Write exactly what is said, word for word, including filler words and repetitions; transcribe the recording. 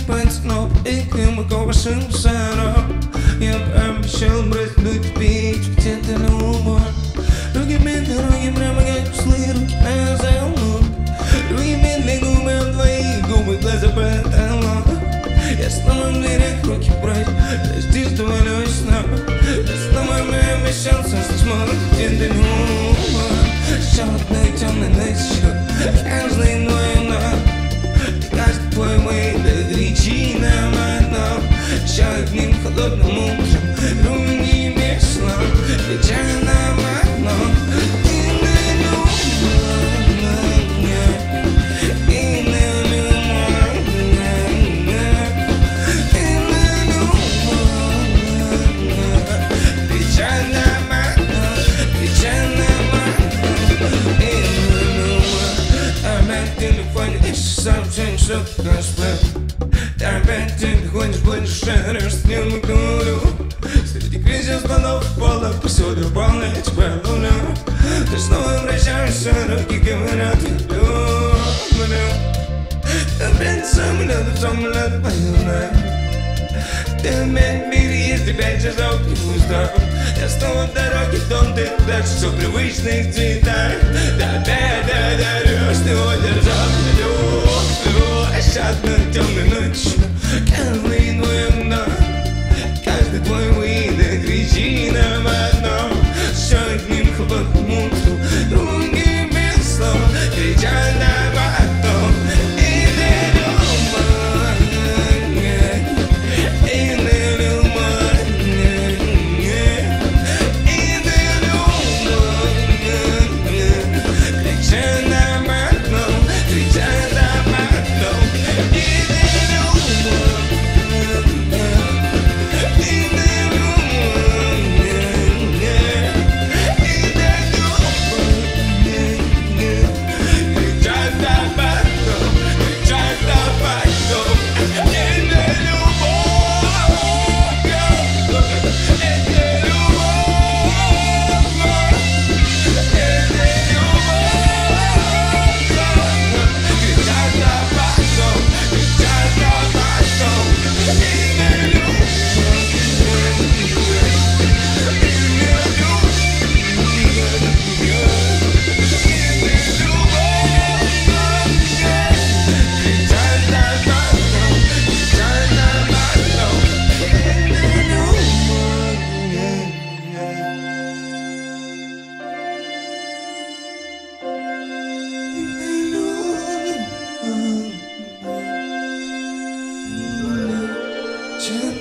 пальцы, но пикаем и ковашим шаром. Я пообещал бросить пить где-то на умор. Руки медленно, руки прямо как числы, руки на замок. Руки медленно, губы об твои губы, глаза потолок. Я снова в дверях, руки прочь, прости, что валюсь снова. Я снова обещался, что смогу где-то на умор. Черный, темный ночью, каждый твой ног. Каждый твой выдох, кричи нам одно. Еще одним холодным утром, руки без слов, крича нам одно. Сообщение, что ты косплей. Ты опять ты ходишь, будешь шаришь с ним и говорю. Среди кризис звонов пола, посуду полная тебя луна. Ты снова вращаешься, руки говорят, я люблю. Ты опять сам лед, сам лед, поняла. Ты опять в мире, есть опять часов, не устал. Я снова в дороге, в том ты дальше, все в привычных цветах. Ты опять даришь, ты удержал, я люблю. Шатно темной ночью, каждый твой вновь, каждый твой выдох, кричи нам одно. Еще одним холодным утром, руки без слов, крича нам одно. И ты любовь, и ты любовь, и ты любовь, крича нам одно, крича нам одно. Just